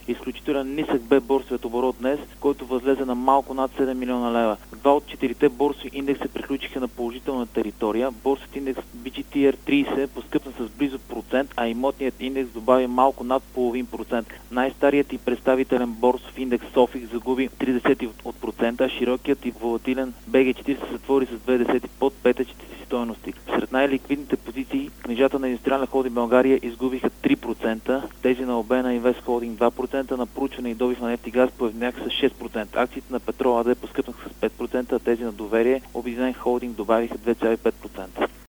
Изключително нисък бе борсовият оборот днес, който възлезе на малко над 7 милиона лева. Два от 4 борсови индекса приключиха на положителна територия. Борсовият индекс BGTR 30 поскъпна с близо процент, а имотният индекс добави малко над половин процент. Най-старият и представителен борсов индекс Софик загуби 0,3%, а широкият и волатилен BG40 се затвори с 0,2 под 5 стойности. Сред най-ликвидните позиции книжата на Индустриална холдинг България изгубиха 3%, тези на Обена Инвест Холдинг 2%, на проучване и добив на нефт и газ поевняха с 6%. Акциите на Петрол АД поскъпнаха с 5%, а тези на Доверие Обединен холдинг добавиха 2,5%.